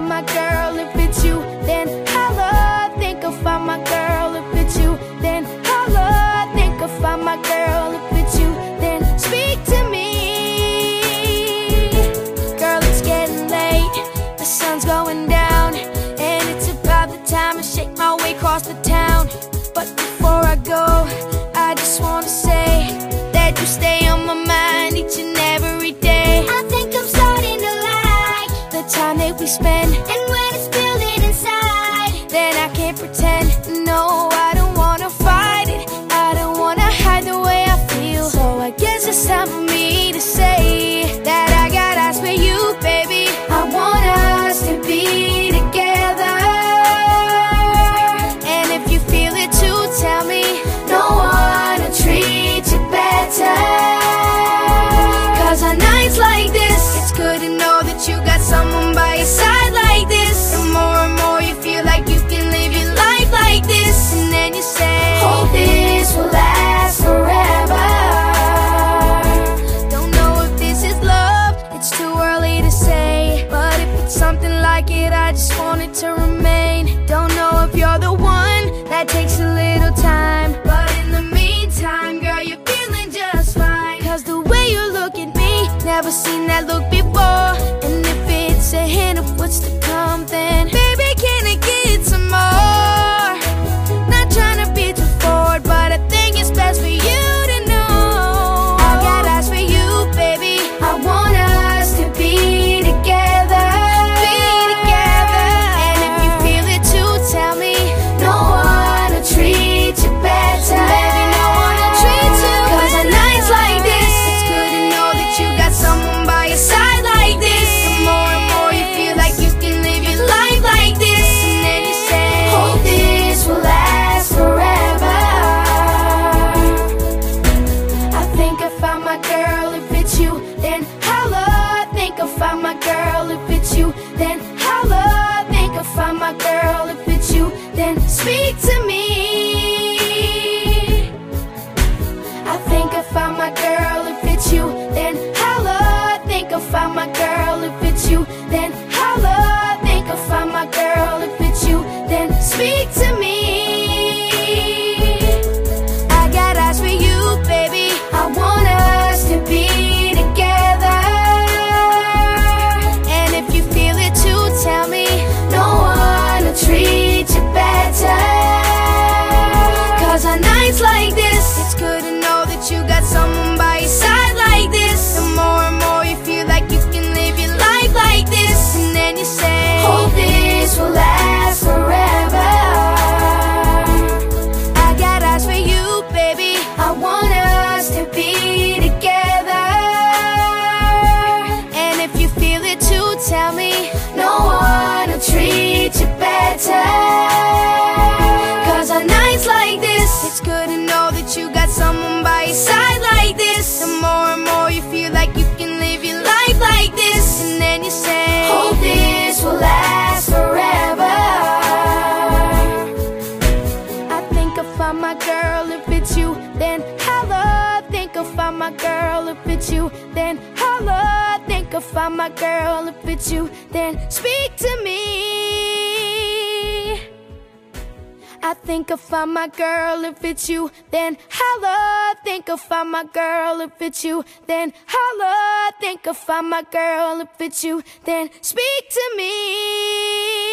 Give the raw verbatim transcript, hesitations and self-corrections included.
find my girl if it's you, then holla. Think I'll find my girl if it's you, then holla. Think I'll find my girl if it's you, then speak to me. Girl, it's getting late, the sun's going down, and it's about the time to shake my way across the town. But before I go, I just wanna say that you stay on my mind each and every day. I think I'm starting to like the time that we spend, and when it's building inside, then I can't pretend. No, I don't wanna fight it, I don't wanna hide the way I feel. So I guess it's time for me to say that I got eyes for you, baby. I want us to be together, and if you feel it too, tell me. No one will treat you better, 'cause on nights like this, it's good to know that you got someone by your side like this. The more and more you feel like you can live your life like this, and then you say, hope this will last forever. Don't know if this is love, it's too early to say, but if it's something like it, I just want it to remain. Don't know if you're the one, that takes a little time, but in the meantime, girl, you're feeling just fine. 'Cause the way you look at me, never seen that look before. And if it's a hint of what's to come, then baby, can I get some more? Not trying to be too forward, but I think it's best for you to know I got eyes for you, baby. I want us to be together, be together. And if you feel it too, tell me. No one will treat you better, baby, no one will treat you better. 'Cause on nights like this, it's good to know that you got someone by your side like this. The more and more you feel like you can live your life like this, and then you say, hope this will last forever. I think I found my girl, if it's you, then holla. Think I found my girl, if it's you, then holla. Think I found my girl, if it's you, then speak to me. I think I found my girl, if it's you, then holla. Think I found my girl, if it's you, then holla. Think I found my girl, if it's you, then speak to me. I got eyes for you, baby. I want us to be together, and if you feel it too, tell me. No one will treat you better, 'cause on nights like this, it's good to know that you got someone by your side like this. The more and more you feel like you can live your life like this, and then you say, hope this will last forever. I got eyes for you, baby. I want us to be together, and if you feel it too, tell me. No one will treat you better, 'cause on nights like this, it's good to know that you got someone by your side like this. The more and more you feel like you can live your life like this, and then you say, hope this will last forever. I think I found my girl, if it's you, then holla. Think I found my girl, if it's you, then holla. Think I found my girl, if it's you, then speak to me. I think I found my girl, if it's you, then holla. Think I found my girl, if it's you, then holla. Think I found my girl, if it's you, then speak to me.